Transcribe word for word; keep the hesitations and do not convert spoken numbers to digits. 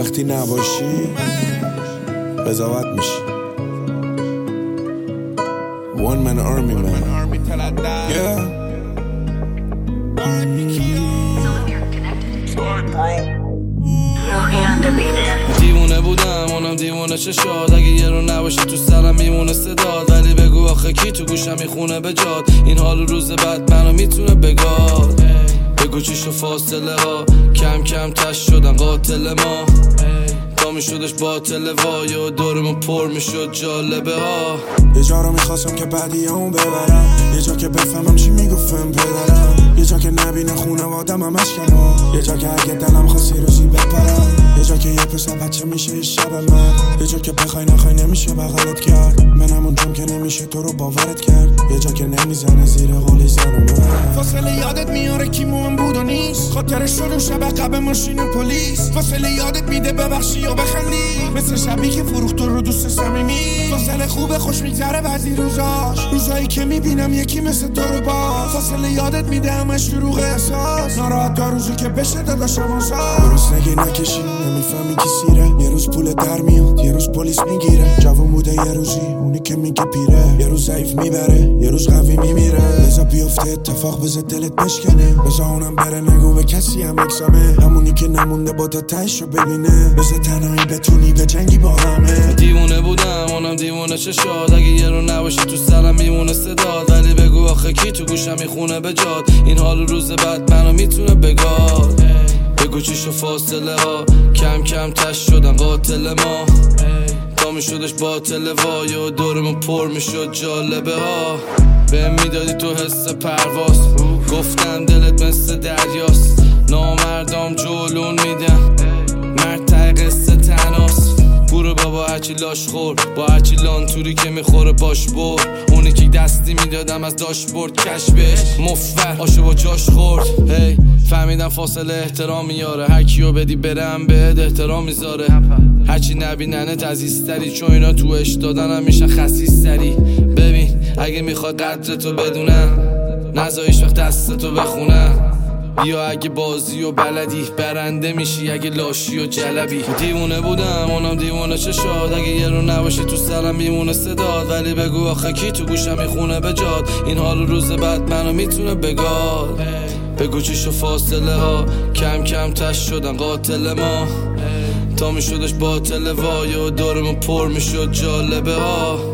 وقتی نباشی قضاوت میشی. One man army man. Yeah. دیوونه بودم اونم دیوونه چشاد، اگه یه رو نباشی تو سرم میمونه صداد، ولی بگو آخه کی تو گوشم میخونه به جاد، این حال روز بعد منو میتونه بگاد. بگو چی شو فاصله ها کم کم تش شدن قاتل ما، تا میشدش باطل وای و دورمون پر میشد جالبه ها. یه جا رو میخواستم که بعدی اون ببرم، یه جا که بفهمم چی میگفتم پدرم، یه جا که نبینه خونوادم هم اشکما، یه جا که اگه دلم خواستی روزی بپرم، یه جا که یه پسر بچه میشه یه شب من، یه جا که بخوای نخوای نمیشه بغلت کرد، منم اونجام که نمیشه تو رو باورت کرد، یه جا که نمیزنه زیر قولی زن من. فاصله یادت میاره کی موم بود و نیست، خاطرش شد اون شب عقب ماشین پلیس، فاصله یادت میده ببخشی یا بخندی، مثل شبی که فروخت تو رو دوست صمیمی، فاصله خوبه خوش میگذره بعضی روزاش، روزایی که میبینم یکی مثل تو رو باز، فاصله یادت میده همش دروغ احساس، ناراحت تا روزی که بشه داداشم آزاد. درست نگی نکشی نمیفهمی کی سیره، یه روز پول در میاد یه روز پلیس میگیره، جوون بوده یه روزی اونی که میگه پیره، یه روز ضعیف میبره یه روز قوی میمیره، بذار بیفته اتفاق بذار دلت بشکنه، بذار اونم بره نگو به کسی هم اکسامه، همونی که نمونده با تا تهشو ببینه، بذار تنهایی بتونی به جنگی با همه. دیوونه بودم اونم دیوونه چشاد، اگه یه رو نباشی تو سرم میمونه صداد، ولی بگو آخه کی تو گوشم میخونه به جاد، این حال روز بعد منو میتونه بگاد. بگو چی شو فاصله ها کم کم تش شدن قاتل ما، تا میشدش باطل وای و دورمون پر میشد جالبه ها. بهم میدادی تو حس پرواز، گفتم دلت مثل دریاست، نامردام جلون میدن مرد ته قصه تناست، برو بابا هرچی لاش خور با هرچی لانتوری که میخوره باش بر، اونی که دستی میدادم از داشبورد کشبش مفر آشو با جاش خورد. هی فهمیدم فاصله احترام میاره، هر کیو بدی برم بهت احترام میذاره، هرچی نبیننت عزیزتری چون اینا تو اش دادن هم میشن خسیستری. ببین اگه میخوای قدر تو بدونم نذاریش وقت دست تو بخونم، یا اگه بازی و بلدی برنده میشی اگه لاشی و جلبی. دیوونه بودم اونم دیوونه چشاد، اگه یه رو نباشی تو سرم میمونه صداد، ولی بگو آخه کی تو گوشم میخونه به جاد، این حال روز بعد منو میتونه بگاد. بگو چی شو فاصله ها کم کم تش شدن قاتل ما، تا میشدش باطل وای و دورمون پر میشد جالبه ها.